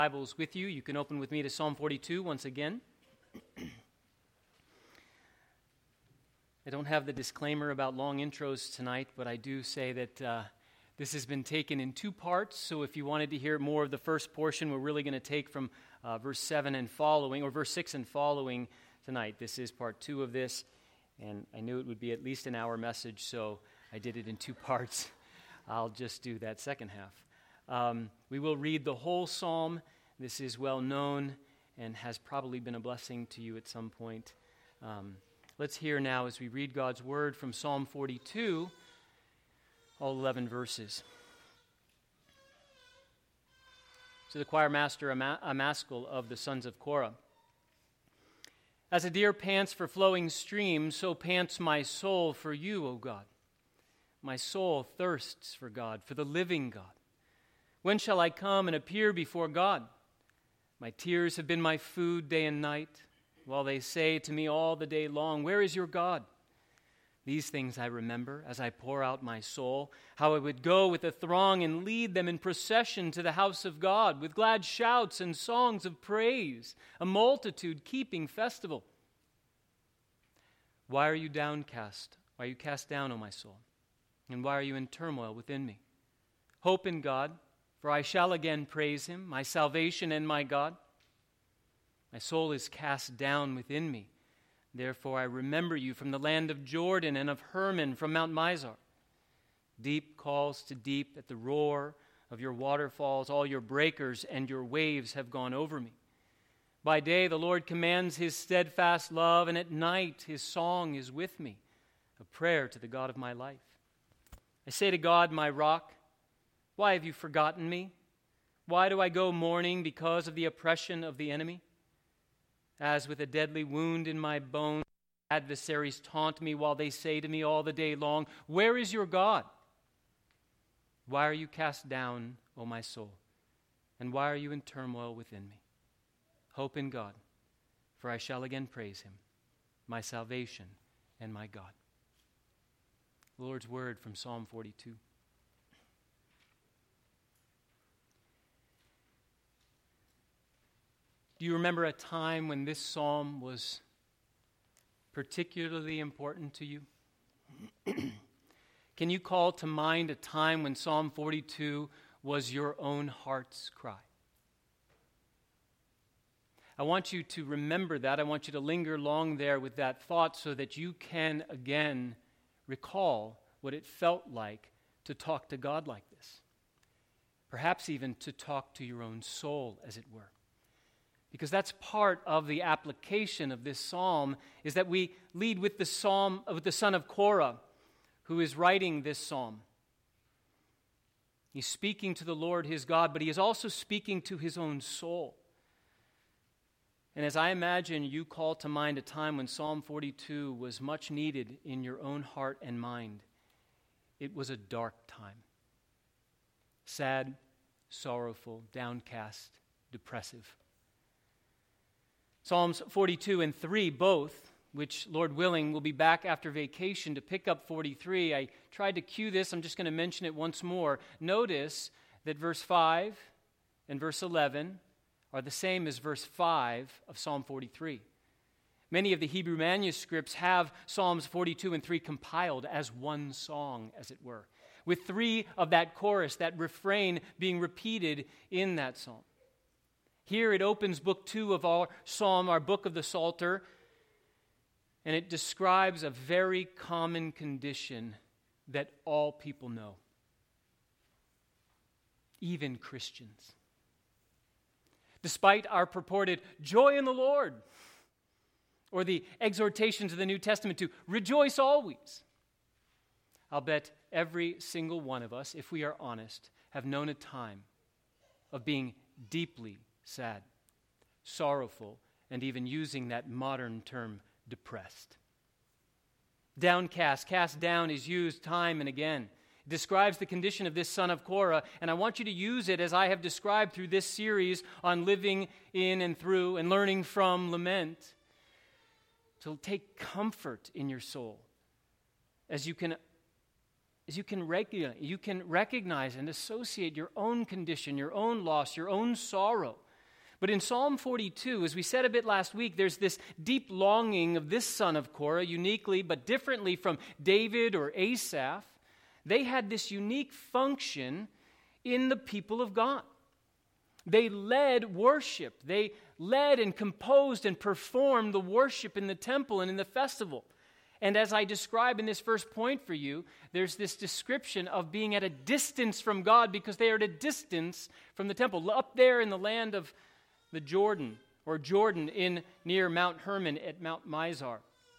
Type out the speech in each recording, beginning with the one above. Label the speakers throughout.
Speaker 1: Bibles with you. You can open with me to Psalm 42 once again. I don't have the disclaimer about long intros tonight, but I do say that this has been taken in two parts, so if you wanted to hear more of the first portion, we're really going to take from verse 7 and following, or verse 6 and following tonight. This is part 2 of this, and I knew it would be at least an hour message, so I did it in 2 parts. I'll just do that second half. We will read the whole psalm. This is well known and has probably been a blessing to you at some point. Let's hear now as we read God's word from Psalm 42, all 11 verses. To the choir master, a maskil of the sons of Korah. As a deer pants for flowing streams, so pants my soul for you, O God. My soul thirsts for God, for the living God. When shall I come and appear before God? My tears have been my food day and night, while they say to me all the day long, where is your God? These things I remember as I pour out my soul, how I would go with the throng and lead them in procession to the house of God, with glad shouts and songs of praise, a multitude keeping festival. Why are you downcast? Why are you cast down, O my soul? And why are you in turmoil within me? Hope in God, for I shall again praise him, my salvation and my God. My soul is cast down within me. Therefore I remember you from the land of Jordan and of Hermon from Mount Mizar. Deep calls to deep at the roar of your waterfalls. All your breakers and your waves have gone over me. By day the Lord commands his steadfast love, and at night his song is with me, a prayer to the God of my life. I say to God, my rock, why have you forgotten me? Why do I go mourning because of the oppression of the enemy? As with a deadly wound in my bones, adversaries taunt me while they say to me all the day long, where is your God? Why are you cast down, O my soul? And why are you in turmoil within me? Hope in God, for I shall again praise him, my salvation and my God. The Lord's word from Psalm 42. Do you remember a time when this psalm was particularly important to you? Can you call to mind a time when Psalm 42 was your own heart's cry? I want you to remember that. I want you to linger long there with that thought so that you can again recall what it felt like to talk to God like this. Perhaps even to talk to your own soul, as it were. Because that's part of the application of this psalm, is that we lead with the son of Korah, who is writing this psalm. He's speaking to the Lord his God, but he is also speaking to his own soul. And as I imagine you call to mind a time when Psalm 42 was much needed in your own heart and mind, it was a dark time. Sad, sorrowful, downcast, depressive. Psalms 42 and 3 both, which, Lord willing, will be back after vacation to pick up 43. I tried to cue this. I'm just going to mention it once more. Notice that verse 5 and verse 11 are the same as verse 5 of Psalm 43. Many of the Hebrew manuscripts have Psalms 42 and 3 compiled as one song, as it were, with 3 of that chorus, that refrain, being repeated in that psalm. Here it opens book 2 of our psalm, our book of the Psalter, and it describes a very common condition that all people know, even Christians. Despite our purported joy in the Lord, or the exhortations of the New Testament to rejoice always, I'll bet every single one of us, if we are honest, have known a time of being deeply sad, sorrowful, and even using that modern term, depressed. Downcast, cast down is used time and again. It describes the condition of this son of Korah, and I want you to use it as I have described through this series on living in and through and learning from lament, to take comfort in your soul as you can recognize and associate your own condition, your own loss, your own sorrow But in Psalm 42, as we said a bit last week, there's this deep longing of this son of Korah, uniquely but differently from David or Asaph. They had this unique function in the people of God. They led worship. They led and composed and performed the worship in the temple and in the festival. And as I describe in this first point for you, there's this description of being at a distance from God because they are at a distance from the temple. Up there in the land of the Jordan, or Jordan in near Mount Hermon at Mount Mizar.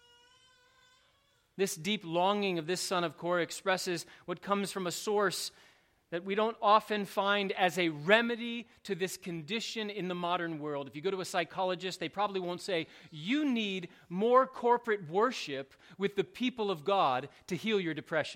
Speaker 1: This deep longing of this son of Korah expresses what comes from a source that we don't often find as a remedy to this condition in the modern world. If you go to a psychologist, they probably won't say, you need more corporate worship with the people of God to heal your depression.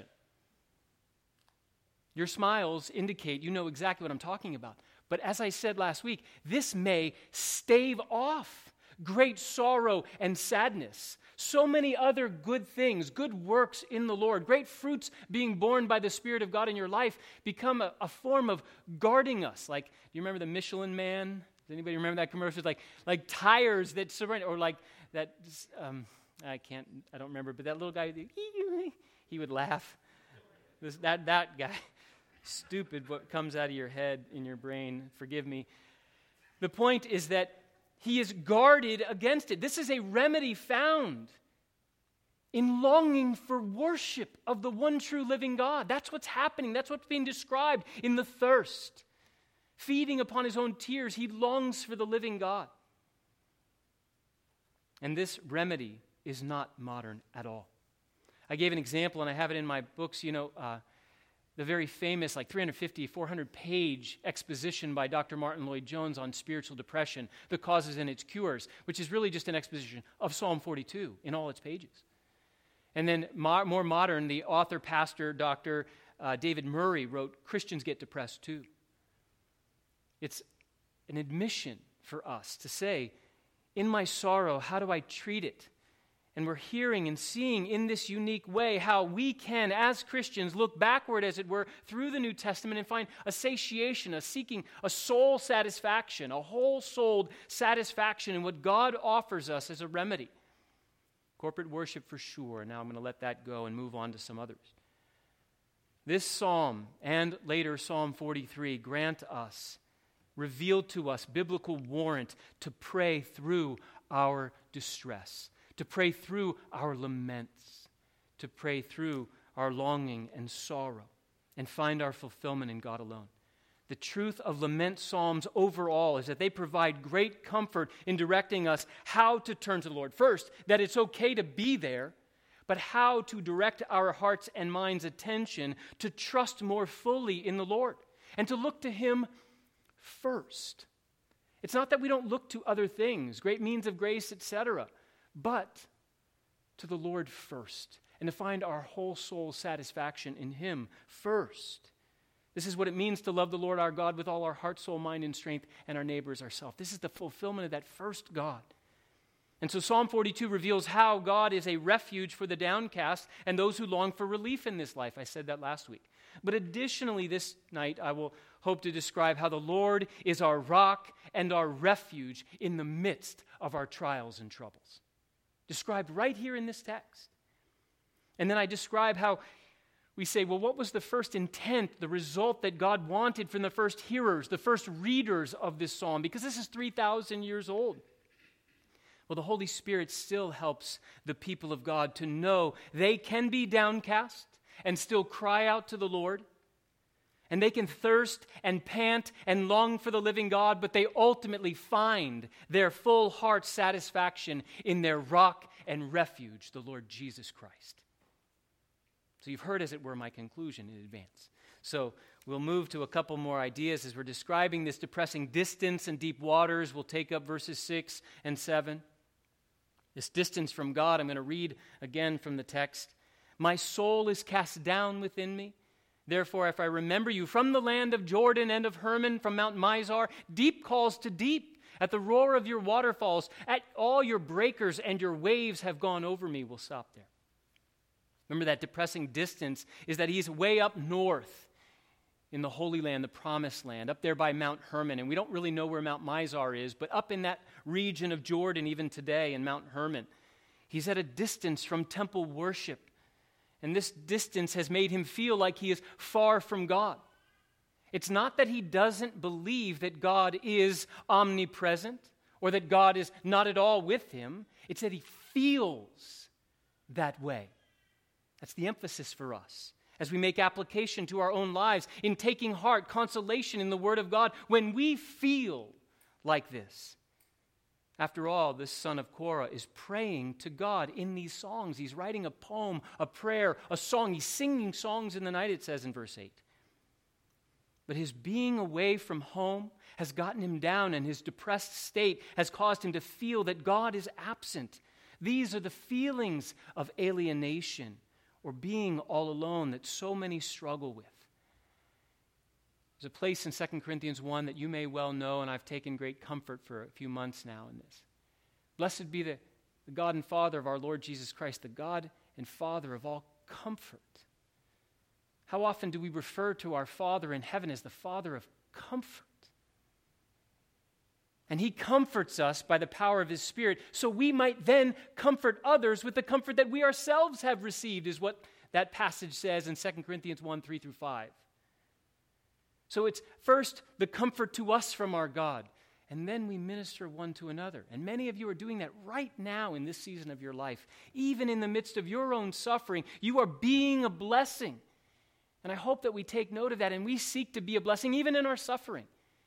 Speaker 1: Your smiles indicate you know exactly what I'm talking about. But as I said last week, this may stave off great sorrow and sadness. So many other good things, good works in the Lord, great fruits being borne by the Spirit of God in your life become a form of guarding us. Like, do you remember the Michelin Man? Does anybody remember that commercial? It's like tires that surrender, or like that, I don't remember, but that little guy, he would laugh. That guy. Stupid what comes out of your head, in your brain. Forgive me. The point is that he is guarded against it. This is a remedy found in longing for worship of the one true living God. That's what's happening. That's what's being described in the thirst. Feeding upon his own tears, he longs for the living God. And this remedy is not modern at all. I gave an example, and I have it in my books, the very famous, 350, 400-page exposition by Dr. Martin Lloyd-Jones on spiritual depression, the causes and its cures, which is really just an exposition of Psalm 42 in all its pages. And then more modern, the author, pastor, Dr. David Murray wrote, Christians Get Depressed Too. It's an admission for us to say, in my sorrow, how do I treat it? And we're hearing and seeing in this unique way how we can, as Christians, look backward, as it were, through the New Testament and find a satiation, a seeking, a soul satisfaction, a whole-souled satisfaction in what God offers us as a remedy. Corporate worship for sure. Now I'm going to let that go and move on to some others. This psalm and later Psalm 43 grant us, reveal to us biblical warrant to pray through our distress, to pray through our laments, to pray through our longing and sorrow, and find our fulfillment in God alone. The truth of lament psalms overall is that they provide great comfort in directing us how to turn to the Lord. First, that it's okay to be there, but how to direct our hearts and minds' attention to trust more fully in the Lord and to look to Him first. It's not that we don't look to other things, great means of grace, etc., but to the Lord first, and to find our whole soul satisfaction in Him first. This is what it means to love the Lord our God with all our heart, soul, mind, and strength, and our neighbor as ourselves. This is the fulfillment of that first God. And so Psalm 42 reveals how God is a refuge for the downcast and those who long for relief in this life. I said that last week. But additionally, this night, I will hope to describe how the Lord is our rock and our refuge in the midst of our trials and troubles. Described right here in this text. And then I describe how we say, well, what was the first intent, the result that God wanted from the first hearers, the first readers of this psalm? Because this is 3,000 years old. Well, the Holy Spirit still helps the people of God to know they can be downcast and still cry out to the Lord. And they can thirst and pant and long for the living God, but they ultimately find their full heart satisfaction in their rock and refuge, the Lord Jesus Christ. So you've heard, as it were, my conclusion in advance. So we'll move to a couple more ideas as we're describing this depressing distance and deep waters. We'll take up verses 6 and 7. This distance from God, I'm going to read again from the text. My soul is cast down within me. Therefore, if I remember you from the land of Jordan and of Hermon, from Mount Mizar, deep calls to deep. At the roar of your waterfalls, at all your breakers and your waves have gone over me. We'll stop there. Remember, that depressing distance is that he's way up north in the Holy Land, the Promised Land, up there by Mount Hermon. And we don't really know where Mount Mizar is, but up in that region of Jordan, even today in Mount Hermon, he's at a distance from temple worship. And this distance has made him feel like he is far from God. It's not that he doesn't believe that God is omnipresent or that God is not at all with him. It's that he feels that way. That's the emphasis for us as we make application to our own lives in taking heart, consolation in the Word of God when we feel like this. After all, this son of Korah is praying to God in these songs. He's writing a poem, a prayer, a song. He's singing songs in the night, it says in verse 8. But his being away from home has gotten him down, and his depressed state has caused him to feel that God is absent. These are the feelings of alienation or being all alone that so many struggle with. There's a place in 2 Corinthians 1 that you may well know, and I've taken great comfort for a few months now in this. Blessed be the God and Father of our Lord Jesus Christ, the God and Father of all comfort. How often do we refer to our Father in heaven as the Father of comfort? And he comforts us by the power of his Spirit, so we might then comfort others with the comfort that we ourselves have received, is what that passage says in 2 Corinthians 1, 3 through 5. So it's first the comfort to us from our God, and then we minister one to another. And many of you are doing that right now in this season of your life. Even in the midst of your own suffering, you are being a blessing. And I hope that we take note of that and we seek to be a blessing even in our suffering.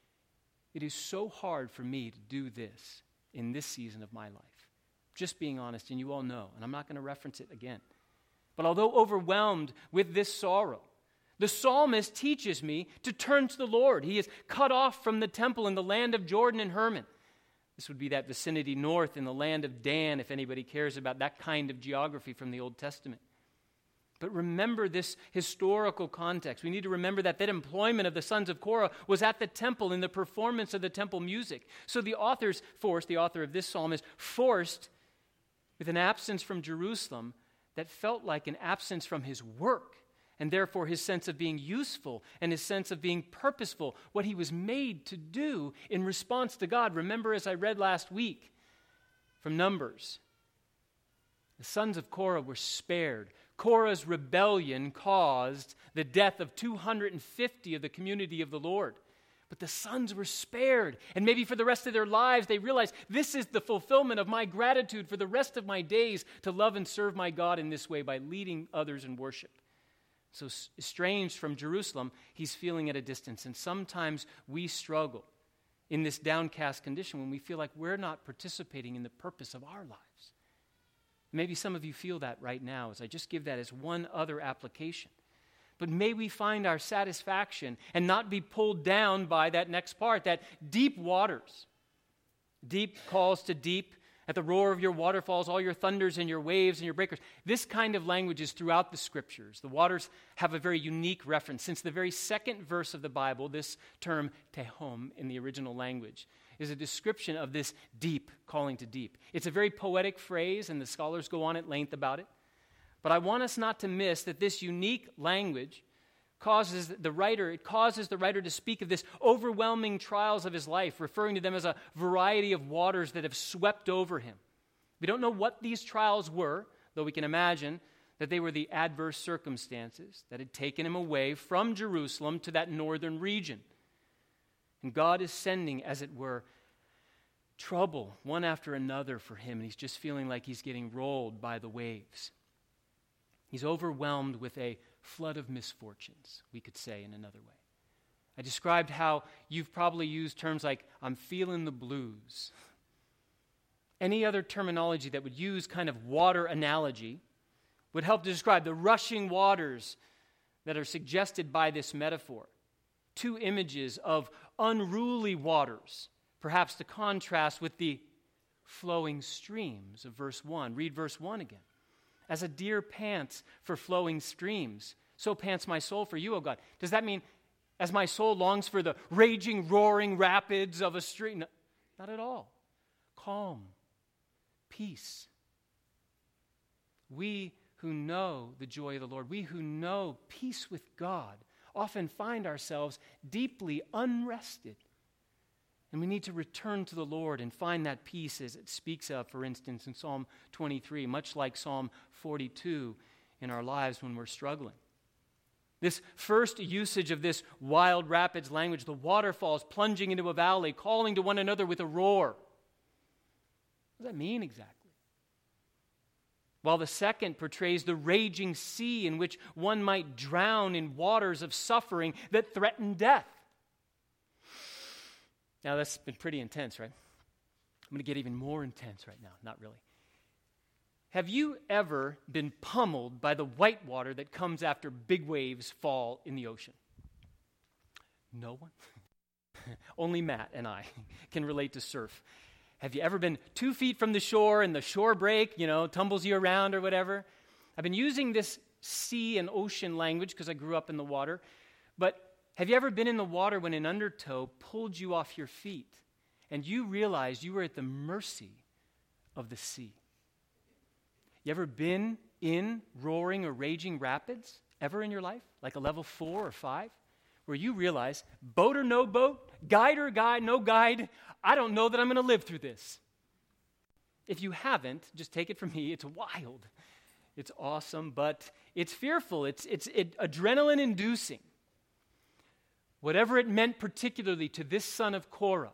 Speaker 1: It is so hard for me to do this in this season of my life. Just being honest, and you all know, and I'm not going to reference it again. But although overwhelmed with this sorrow, the psalmist teaches me to turn to the Lord. He is cut off from the temple in the land of Jordan and Hermon. This would be that vicinity north in the land of Dan, if anybody cares about that kind of geography from the Old Testament. But remember this historical context. We need to remember that employment of the sons of Korah was at the temple in the performance of the temple music. So the author of this psalm is forced with an absence from Jerusalem that felt like an absence from his work, and therefore his sense of being useful and his sense of being purposeful, what he was made to do in response to God. Remember, as I read last week from Numbers, the sons of Korah were spared. Korah's rebellion caused the death of 250 of the community of the Lord. But the sons were spared. And maybe for the rest of their lives, they realized this is the fulfillment of my gratitude for the rest of my days to love and serve my God in this way by leading others in worship. So estranged from Jerusalem, he's feeling at a distance. And sometimes we struggle in this downcast condition when we feel like we're not participating in the purpose of our lives. Maybe some of you feel that right now as I just give that as one other application. But may we find our satisfaction and not be pulled down by that next part, that deep waters. Deep calls to deep. At the roar of your waterfalls, all your thunders and your waves and your breakers. This kind of language is throughout the Scriptures. The waters have a very unique reference. Since the very second verse of the Bible, this term tehom in the original language is a description of this deep calling to deep. It's a very poetic phrase, and the scholars go on at length about it. But I want us not to miss that this unique language causes the writer to speak of this overwhelming trials of his life, referring to them as a variety of waters that have swept over him. We don't know what these trials were, though we can imagine that they were the adverse circumstances that had taken him away from Jerusalem to that northern region. And God is sending, as it were, trouble one after another for him, and he's just feeling like he's getting rolled by the waves. He's overwhelmed with a flood of misfortunes, we could say in another way. I described how you've probably used terms like, I'm feeling the blues. Any other terminology that would use kind of water analogy would help to describe the rushing waters that are suggested by this metaphor. Two images of unruly waters, perhaps to contrast with the flowing streams of verse 1. Read verse 1 again. As a deer pants for flowing streams, so pants my soul for you, O God. Does that mean as my soul longs for the raging, roaring rapids of a stream? No, not at all. Calm, peace. We who know the joy of the Lord, we who know peace with God, often find ourselves deeply unrested. And we need to return to the Lord and find that peace as it speaks of, for instance, in Psalm 23, much like Psalm 42 in our lives when we're struggling. This first usage of this wild rapids language, the waterfalls plunging into a valley, calling to one another with a roar. What does that mean exactly? While the second portrays the raging sea in which one might drown in waters of suffering that threaten death. Now that's been pretty intense, right? I'm going to get even more intense right now. Not really. Have you ever been pummeled by the white water that comes after big waves fall in the ocean? No one? Only Matt and I can relate to surf. Have you ever been 2 feet from the shore and the shore break, tumbles you around or whatever? I've been using this sea and ocean language because I grew up in the water. But have you ever been in the water when an undertow pulled you off your feet and you realized you were at the mercy of the sea? You ever been in roaring or raging rapids ever in your life? Like a level 4 or 5? Where you realize, boat or no boat, guide or guide, no guide, I don't know that I'm going to live through this. If you haven't, just take it from me, it's wild. It's awesome, but it's fearful. It's adrenaline-inducing. Whatever it meant particularly to this son of Korah,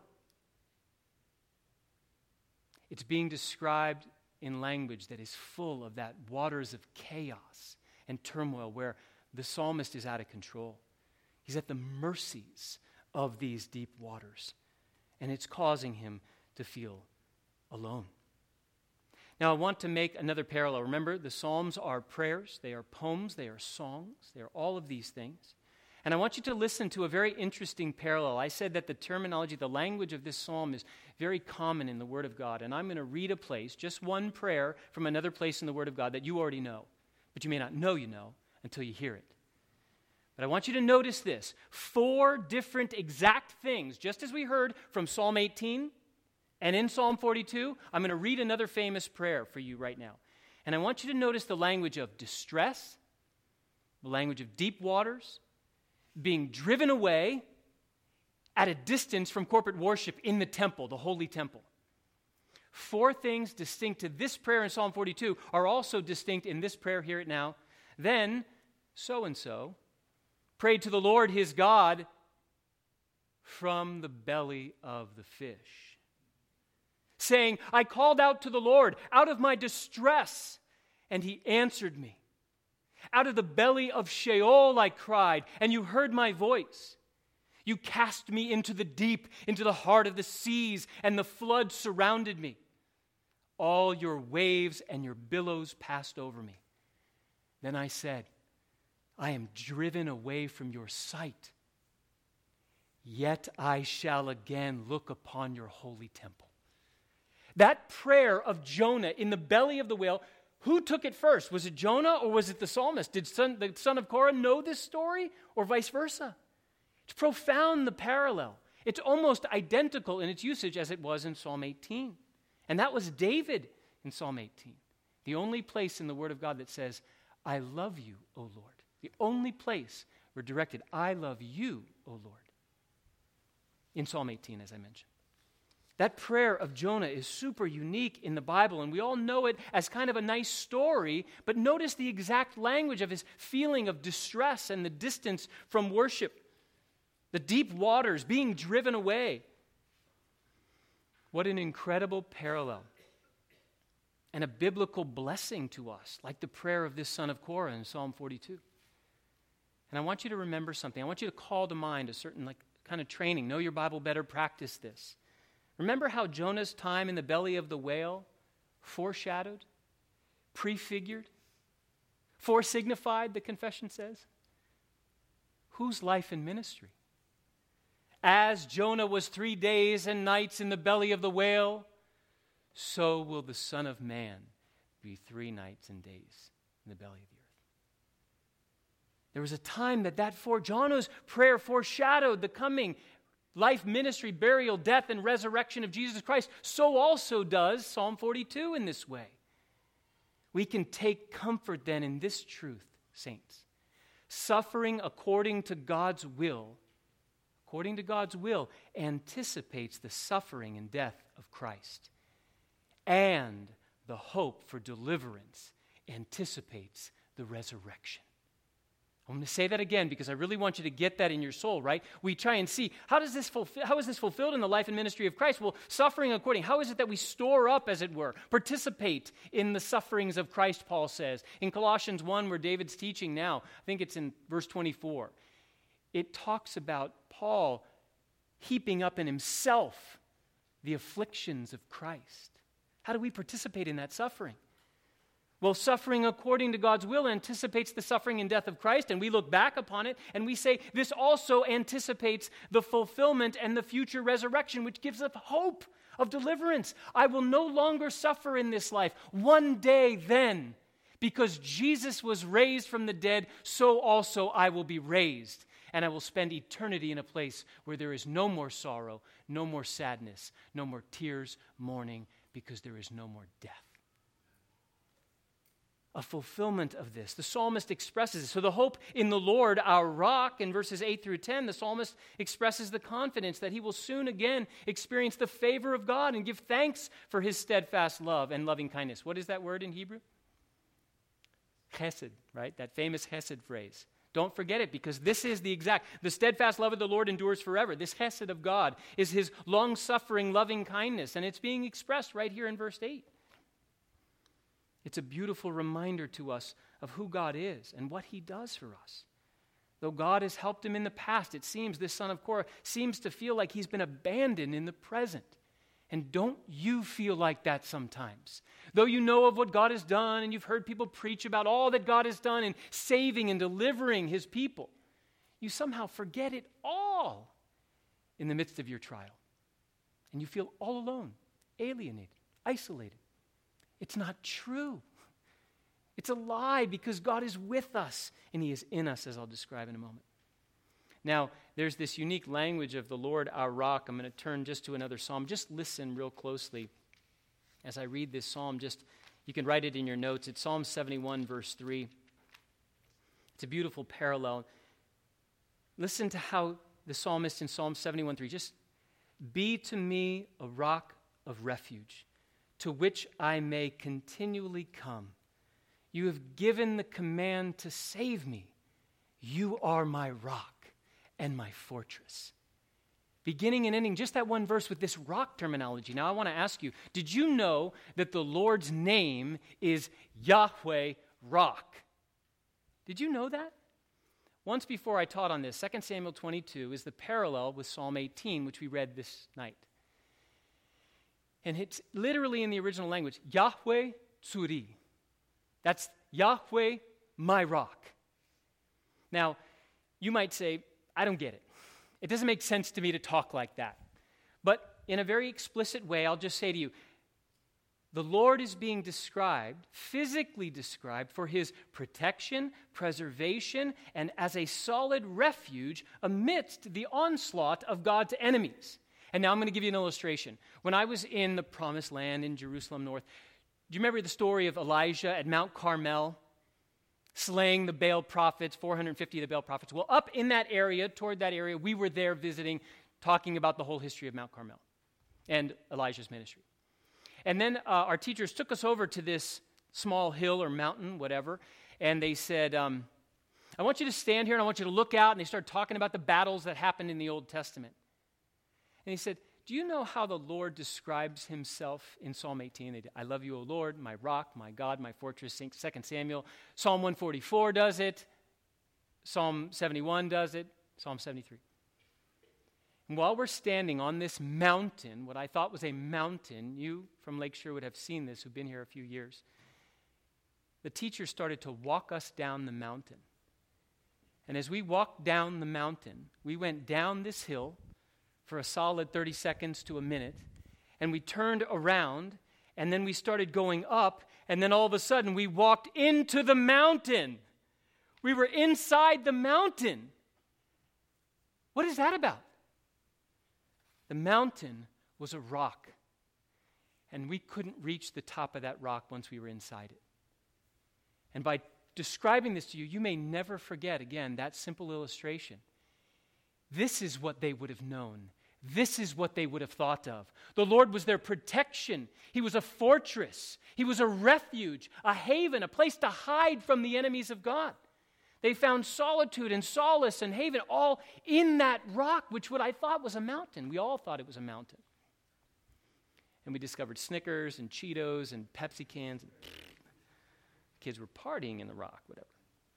Speaker 1: it's being described in language that is full of that waters of chaos and turmoil where the psalmist is out of control. He's at the mercies of these deep waters, and it's causing him to feel alone. Now, I want to make another parallel. Remember, the Psalms are prayers, they are poems, they are songs, they are all of these things. And I want you to listen to a very interesting parallel. I said that the terminology, the language of this psalm is very common in the Word of God. And I'm going to read a place, just one prayer from another place in the Word of God that you already know. But you may not know you know until you hear it. But I want you to notice this. 4 different exact things, just as we heard from Psalm 18 and in Psalm 42, I'm going to read another famous prayer for you right now. And I want you to notice the language of distress, the language of deep waters, being driven away at a distance from corporate worship in the temple, the holy temple. 4 things distinct to this prayer in Psalm 42 are also distinct in this prayer here at now. Then, so-and-so prayed to the Lord his God from the belly of the fish, saying, I called out to the Lord out of my distress, and he answered me. Out of the belly of Sheol I cried, and you heard my voice. You cast me into the deep, into the heart of the seas, and the flood surrounded me. All your waves and your billows passed over me. Then I said, I am driven away from your sight. Yet I shall again look upon your holy temple. That prayer of Jonah in the belly of the whale, who took it first? Was it Jonah or was it the psalmist? Did the son of Korah know this story or vice versa? It's profound, the parallel. It's almost identical in its usage as it was in Psalm 18. And that was David in Psalm 18. The only place in the Word of God that says, I love you, O Lord. The only place we're directed, I love you, O Lord. In Psalm 18, as I mentioned. That prayer of Jonah is super unique in the Bible, and we all know it as kind of a nice story, but notice the exact language of his feeling of distress and the distance from worship, the deep waters being driven away. What an incredible parallel and a biblical blessing to us, like the prayer of this son of Korah in Psalm 42. And I want you to remember something. I want you to call to mind a certain kind of training. Know your Bible better, practice this. Remember how Jonah's time in the belly of the whale foreshadowed, prefigured, foresignified, the confession says? Whose life and ministry? As Jonah was 3 days and nights in the belly of the whale, so will the Son of Man be 3 nights and days in the belly of the earth. There was a time that Jonah's prayer foreshadowed the coming life, ministry, burial, death, and resurrection of Jesus Christ. So also does Psalm 42 in this way. We can take comfort then in this truth, saints. Suffering according to God's will, anticipates the suffering and death of Christ. And the hope for deliverance anticipates the resurrection. I'm going to say that again because I really want you to get that in your soul, right? We try and see, how is this fulfilled in the life and ministry of Christ? Well, suffering according, how is it that we store up, as it were, participate in the sufferings of Christ, Paul says. In Colossians 1, where David's teaching now, I think it's in verse 24, it talks about Paul heaping up in himself the afflictions of Christ. How do we participate in that suffering? Well, suffering according to God's will anticipates the suffering and death of Christ, and we look back upon it, and we say this also anticipates the fulfillment and the future resurrection, which gives us hope of deliverance. I will no longer suffer in this life. One day then, because Jesus was raised from the dead, so also I will be raised, and I will spend eternity in a place where there is no more sorrow, no more sadness, no more tears, mourning, because there is no more death. A fulfillment of this. The psalmist expresses it. So the hope in the Lord, our rock, in verses 8 through 10, the psalmist expresses the confidence that he will soon again experience the favor of God and give thanks for his steadfast love and loving kindness. What is that word in Hebrew? Chesed, right? That famous Chesed phrase. Don't forget it, because this is the steadfast love of the Lord endures forever. This Chesed of God is his long-suffering loving kindness, and it's being expressed right here in verse 8. It's a beautiful reminder to us of who God is and what he does for us. Though God has helped him in the past, it seems this son of Korah seems to feel like he's been abandoned in the present. And don't you feel like that sometimes? Though you know of what God has done and you've heard people preach about all that God has done in saving and delivering his people, you somehow forget it all in the midst of your trial. And you feel all alone, alienated, isolated. It's not true. It's a lie, because God is with us and he is in us, as I'll describe in a moment. Now, there's this unique language of the Lord our rock. I'm going to turn just to another psalm. Just listen real closely as I read this psalm. You can write it in your notes. It's Psalm 71, verse 3. It's a beautiful parallel. Listen to how the psalmist in Psalm 71:3, just be to me a rock of refuge, to which I may continually come. You have given the command to save me. You are my rock and my fortress. Beginning and ending just that one verse with this rock terminology. Now I want to ask you, did you know that the Lord's name is Yahweh Rock? Did you know that? Once before I taught on this, 2 Samuel 22 is the parallel with Psalm 18, which we read this night. And it's literally in the original language, Yahweh Tsuri. That's Yahweh, my rock. Now, you might say, I don't get it. It doesn't make sense to me to talk like that. But in a very explicit way, I'll just say to you, the Lord is being described, physically described, for his protection, preservation, and as a solid refuge amidst the onslaught of God's enemies. And now I'm going to give you an illustration. When I was in the Promised Land in Jerusalem North, do you remember the story of Elijah at Mount Carmel, slaying the Baal prophets, 450 of the Baal prophets? Well, up in that area, toward that area, we were there visiting, talking about the whole history of Mount Carmel and Elijah's ministry. And then our teachers took us over to this small hill or mountain, whatever, and they said, I want you to stand here and I want you to look out, and they started talking about the battles that happened in the Old Testament. And he said, do you know how the Lord describes himself in Psalm 18? They did, I love you, O Lord, my rock, my God, my fortress. 2 Samuel. Psalm 144 does it. Psalm 71 does it. Psalm 73. And while we're standing on this mountain, what I thought was a mountain, you from Lakeshore would have seen this who've been here a few years, the teacher started to walk us down the mountain. And as we walked down the mountain, we went down this hill for a solid 30 seconds to a minute, and we turned around, and then we started going up, and then all of a sudden we walked into the mountain. We were inside the mountain. What is that about? The mountain was a rock, and we couldn't reach the top of that rock once we were inside it. And by describing this to you, you may never forget, again, that simple illustration. This is what they would have known. This is what they would have thought of. The Lord was their protection. He was a fortress. He was a refuge, a haven, a place to hide from the enemies of God. They found solitude and solace and haven all in that rock, which what I thought was a mountain. We all thought it was a mountain. And we discovered Snickers and Cheetos and Pepsi cans. Kids were partying in the rock, whatever.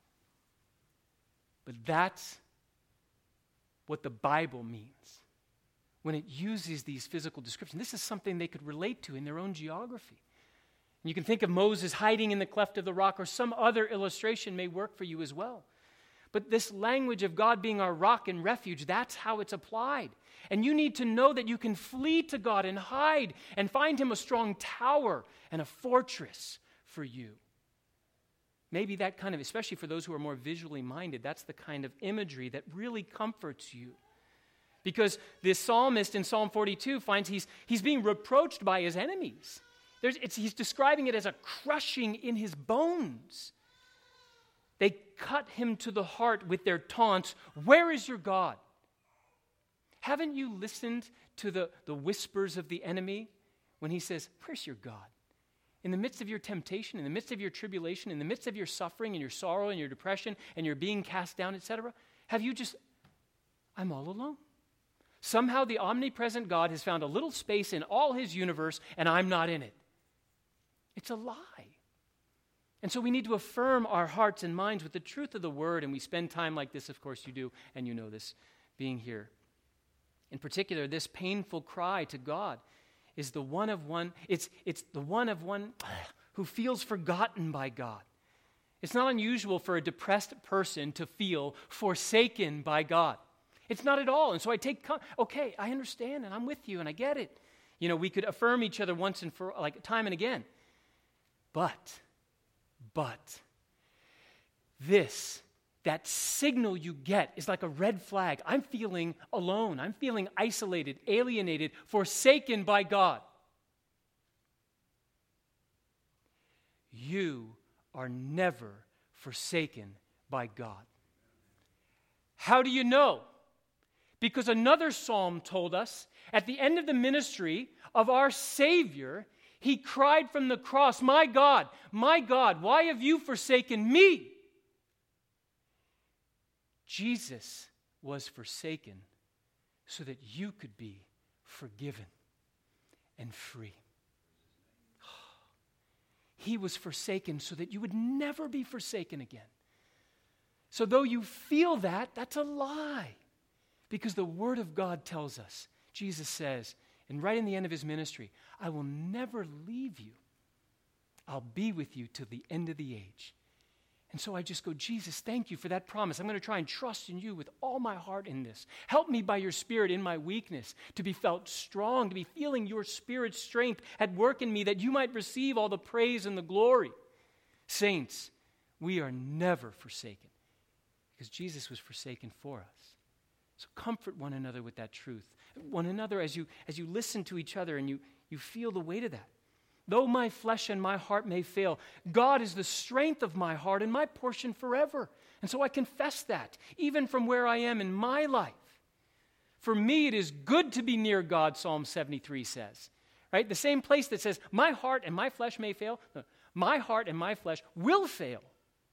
Speaker 1: But that's what the Bible means when it uses these physical descriptions. This is something they could relate to in their own geography. And you can think of Moses hiding in the cleft of the rock, or some other illustration may work for you as well. But this language of God being our rock and refuge, that's how it's applied. And you need to know that you can flee to God and hide and find Him a strong tower and a fortress for you. Maybe that kind of, especially for those who are more visually minded, that's the kind of imagery that really comforts you. Because this psalmist in Psalm 42 finds he's being reproached by his enemies. He's describing it as a crushing in his bones. They cut him to the heart with their taunts. Where is your God? Haven't you listened to the whispers of the enemy when he says, where's your God? In the midst of your temptation, in the midst of your tribulation, in the midst of your suffering and your sorrow and your depression and your being cast down, etc., have you just, I'm all alone. Somehow the omnipresent God has found a little space in all His universe and I'm not in it. It's a lie. And so we need to affirm our hearts and minds with the truth of the Word, and we spend time like this, of course you do, and you know this, being here. In particular, this painful cry to God is the one of one, it's the one of one who feels forgotten by God. It's not unusual for a depressed person to feel forsaken by God. It's not at all. And so I okay, I understand, and I'm with you, and I get it. You know, we could affirm each other once and for, like, time and again. But, that signal you get is like a red flag. I'm feeling alone. I'm feeling isolated, alienated, forsaken by God. You are never forsaken by God. How do you know? Because another psalm told us at the end of the ministry of our Savior, He cried from the cross, my God, why have you forsaken me? Jesus was forsaken so that you could be forgiven and free. He was forsaken so that you would never be forsaken again. So though you feel that, that's a lie. Because the Word of God tells us, Jesus says, and right in the end of His ministry, I will never leave you. I'll be with you till the end of the age. And so I just go, Jesus, thank you for that promise. I'm going to try and trust in you with all my heart in this. Help me by your Spirit in my weakness to be felt strong, to be feeling your Spirit's strength at work in me, that you might receive all the praise and the glory. Saints, we are never forsaken because Jesus was forsaken for us. So comfort one another with that truth. One another as you listen to each other and you feel the weight of that. Though my flesh and my heart may fail, God is the strength of my heart and my portion forever. And so I confess that, even from where I am in my life. For me, it is good to be near God, Psalm 73 says. Right? The same place that says, my heart and my flesh may fail. No, my heart and my flesh will fail.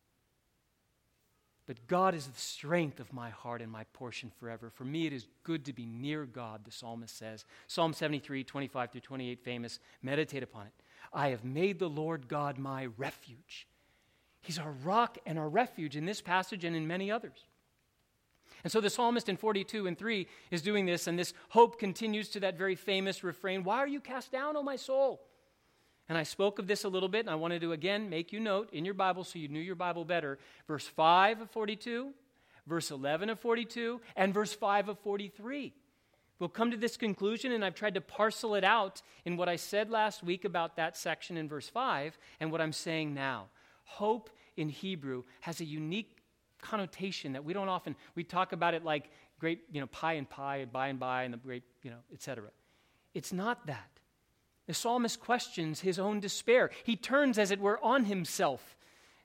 Speaker 1: But God is the strength of my heart and my portion forever. For me, it is good to be near God, the psalmist says. Psalm 73, 25 through 28, famous. Meditate upon it. I have made the Lord God my refuge. He's our rock and our refuge in this passage and in many others. And so the psalmist in 42 and 3 is doing this, and this hope continues to that very famous refrain, why are you cast down, O my soul? And I spoke of this a little bit, and I wanted to again make you note in your Bible so you knew your Bible better. Verse 5 of 42, verse 11 of 42, and verse 5 of 43. We'll come to this conclusion, and I've tried to parcel it out in what I said last week about that section in verse 5 and what I'm saying now. Hope in Hebrew has a unique connotation that we don't often, we talk about it like great, pie and pie, and by, and the great, etc. It's not that. The psalmist questions his own despair. He turns, as it were, on himself.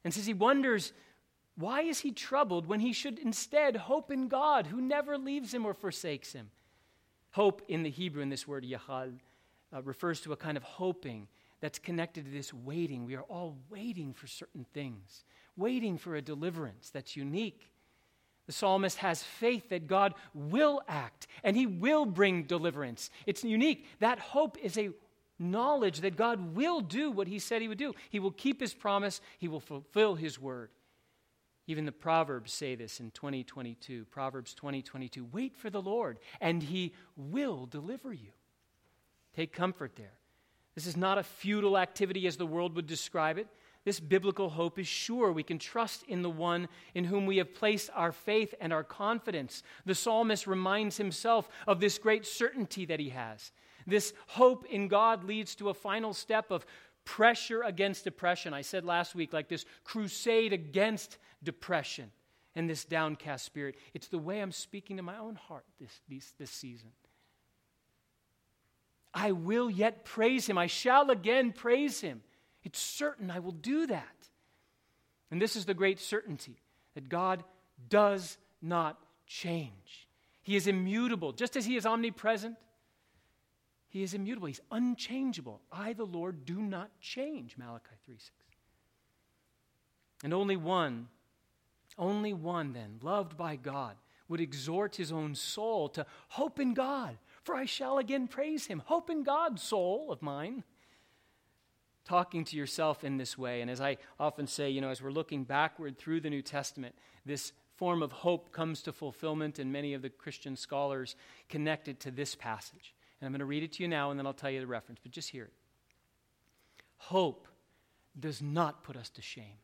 Speaker 1: And says he wonders, why is he troubled when he should instead hope in God, who never leaves him or forsakes him? Hope in the Hebrew, in this word yachal, refers to a kind of hoping that's connected to this waiting. We are all waiting for certain things, waiting for a deliverance that's unique. The psalmist has faith that God will act and he will bring deliverance. It's unique. That hope is a knowledge that God will do what he said he would do. He will keep his promise. He will fulfill his word. Even the Proverbs say this in 2022. Proverbs 20:22. Wait for the Lord, and he will deliver you. Take comfort there. This is not a futile activity as the world would describe it. This biblical hope is sure. We can trust in the one in whom we have placed our faith and our confidence. The psalmist reminds himself of this great certainty that he has. This hope in God leads to a final step of pressure against depression. I said last week, like this crusade against depression and this downcast spirit. It's the way I'm speaking to my own heart this season. I will yet praise him. I shall again praise him. It's certain I will do that. And this is the great certainty, that God does not change. He is immutable. Just as he is omnipresent, he is immutable. He's unchangeable. I, the Lord, do not change, Malachi 3:6. And only one then, loved by God, would exhort his own soul to hope in God, for I shall again praise him. Hope in God, soul of mine. Talking to yourself in this way, and as I often say, as we're looking backward through the New Testament, this form of hope comes to fulfillment, and many of the Christian scholars connect it to this passage. And I'm going to read it to you now, and then I'll tell you the reference, but just hear it. Hope does not put us to shame.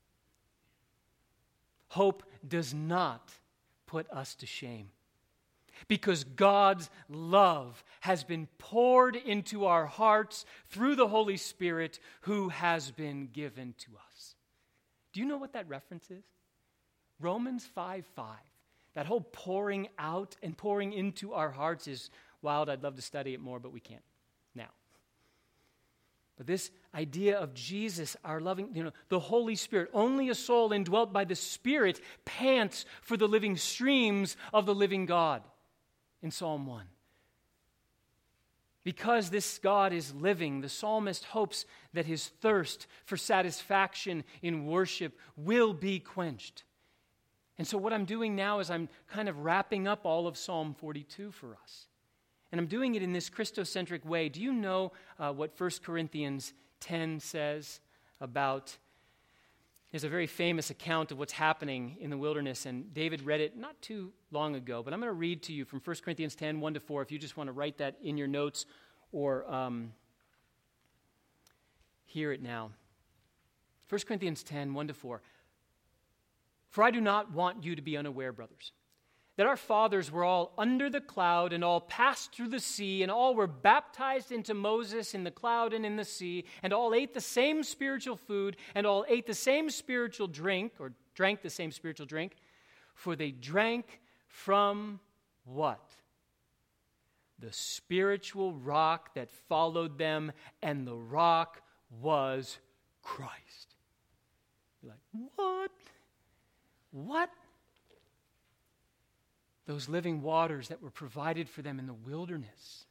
Speaker 1: Hope does not put us to shame. Because God's love has been poured into our hearts through the Holy Spirit who has been given to us. Do you know what that reference is? Romans 5:5. That whole pouring out and pouring into our hearts is wild. I'd love to study it more, but we can't now. But this idea of Jesus, our loving, the Holy Spirit, only a soul indwelt by the Spirit pants for the living streams of the living God. In Psalm 1. Because this God is living, the psalmist hopes that his thirst for satisfaction in worship will be quenched. And so what I'm doing now is I'm kind of wrapping up all of Psalm 42 for us. And I'm doing it in this Christocentric way. Do you know what 1 Corinthians 10 says about... There's a very famous account of what's happening in the wilderness, and David read it not too long ago, but I'm going to read to you from 1 Corinthians 10, 1-4, if you just want to write that in your notes or hear it now. 1 Corinthians 10, 1-4. For I do not want you to be unaware, brothers, that our fathers were all under the cloud and all passed through the sea and all were baptized into Moses in the cloud and in the sea and all ate the same spiritual food and all ate the same spiritual drink or drank the same spiritual drink, for they drank from what? The spiritual rock that followed them, and the rock was Christ. You're like, what? What? Those living waters that were provided for them in the wilderness.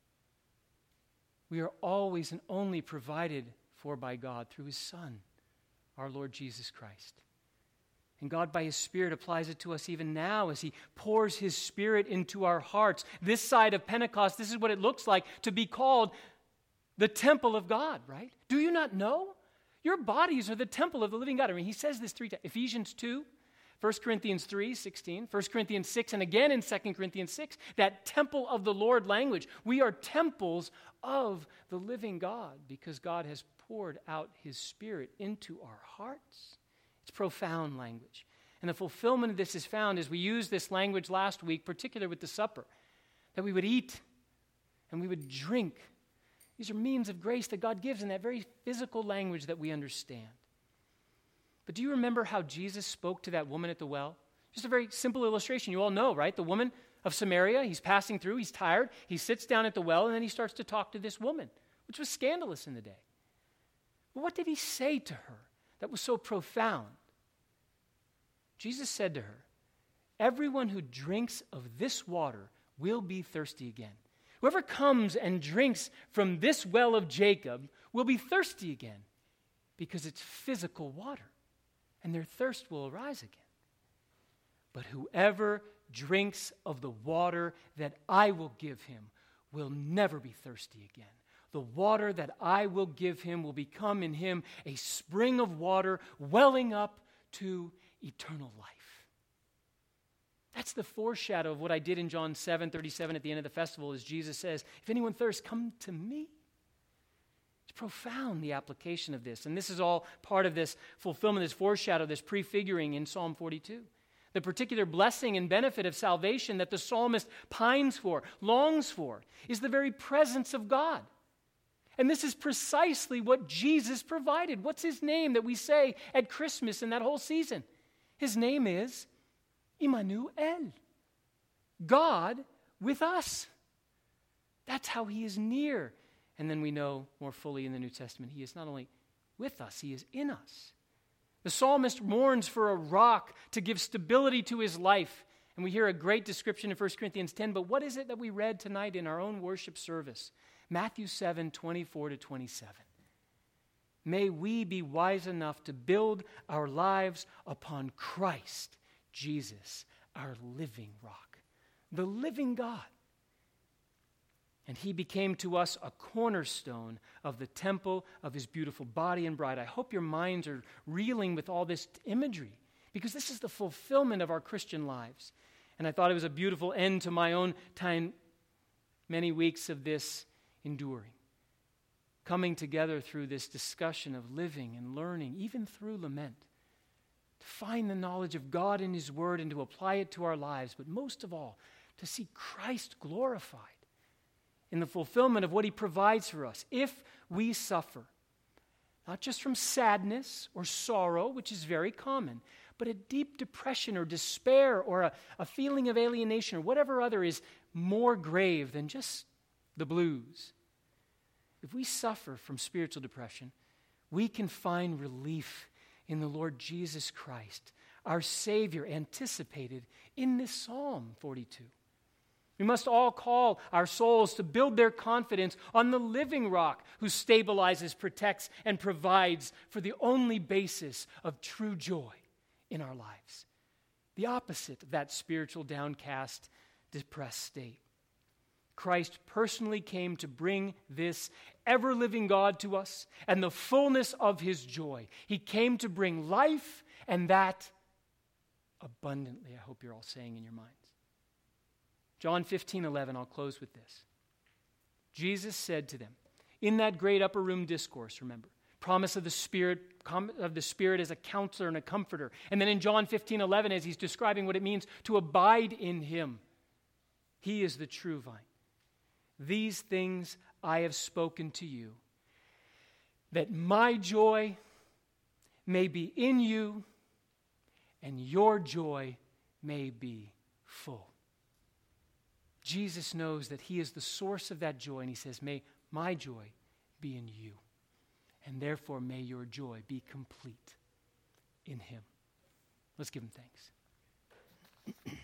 Speaker 1: We are always and only provided for by God through his Son, our Lord Jesus Christ. And God, by his Spirit, applies it to us even now as he pours his Spirit into our hearts. This side of Pentecost, this is what it looks like to be called the temple of God, right? Do you not know? Your bodies are the temple of the living God. I mean, he says this 3 times. Ephesians 2. 1 Corinthians 3:16, 1 Corinthians 6, and again in 2 Corinthians 6, that temple of the Lord language. We are temples of the living God because God has poured out his Spirit into our hearts. It's profound language. And the fulfillment of this is found as we used this language last week, particularly with the supper, that we would eat and we would drink. These are means of grace that God gives in that very physical language that we understand. But do you remember how Jesus spoke to that woman at the well? Just a very simple illustration. You all know, right? The woman of Samaria, he's passing through, he's tired, he sits down at the well, and then he starts to talk to this woman, which was scandalous in the day. Well, what did he say to her that was so profound. Jesus said to her, "Everyone who drinks of this water will be thirsty again. Whoever comes and drinks from this well of Jacob will be thirsty again, because it's physical water, and their thirst will arise again. But whoever drinks of the water that I will give him will never be thirsty again. The water that I will give him will become in him a spring of water welling up to eternal life." That's the foreshadow of what I did in John 7:37 at the end of the festival, as Jesus says, "If anyone thirsts, come to me." It's profound, the application of this. And this is all part of this fulfillment, this foreshadow, this prefiguring in Psalm 42. The particular blessing and benefit of salvation that the psalmist pines for, longs for, is the very presence of God. And this is precisely what Jesus provided. What's his name that we say at Christmas and that whole season? His name is Immanuel, God with us. That's how he is near. And then we know more fully in the New Testament, he is not only with us, he is in us. The psalmist mourns for a rock to give stability to his life. And we hear a great description in 1 Corinthians 10. But what is it that we read tonight in our own worship service? Matthew 7:24-27. May we be wise enough to build our lives upon Christ, Jesus, our living rock, the living God. And he became to us a cornerstone of the temple of his beautiful body and bride. I hope your minds are reeling with all this imagery, because this is the fulfillment of our Christian lives. And I thought it was a beautiful end to my own time, many weeks of this enduring, coming together through this discussion of living and learning, even through lament, to find the knowledge of God in his word and to apply it to our lives, but most of all, to see Christ glorified in the fulfillment of what he provides for us. If we suffer, not just from sadness or sorrow, which is very common, but a deep depression or despair or a feeling of alienation or whatever other is more grave than just the blues. If we suffer from spiritual depression, we can find relief in the Lord Jesus Christ, our Savior, anticipated in this Psalm 42. We must all call our souls to build their confidence on the living rock who stabilizes, protects, and provides for the only basis of true joy in our lives. The opposite of that spiritual, downcast, depressed state. Christ personally came to bring this ever-living God to us and the fullness of his joy. He came to bring life, and that abundantly. I hope you're all saying in your minds. John 15:11, I'll close with this. Jesus said to them, in that great upper room discourse, remember, promise of the Spirit as a counselor and a comforter. And then in John 15:11, as he's describing what it means to abide in him, he is the true vine. These things I have spoken to you, that my joy may be in you and your joy may be full. Jesus knows that he is the source of that joy, and he says, may my joy be in you, and therefore may your joy be complete in him. Let's give him thanks.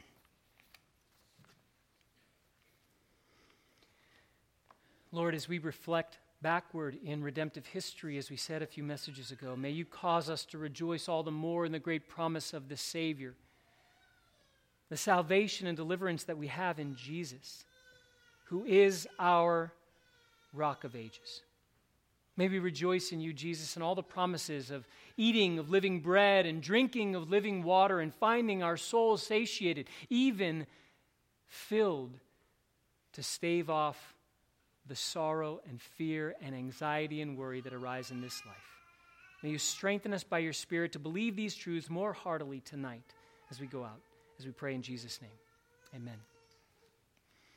Speaker 1: Lord, as we reflect backward in redemptive history, as we said a few messages ago, may you cause us to rejoice all the more in the great promise of the Savior, the salvation and deliverance that we have in Jesus, who is our rock of ages. May we rejoice in you, Jesus, and all the promises of eating of living bread and drinking of living water and finding our souls satiated, even filled to stave off the sorrow and fear and anxiety and worry that arise in this life. May you strengthen us by your Spirit to believe these truths more heartily tonight as we go out, as we pray in Jesus' name. Amen.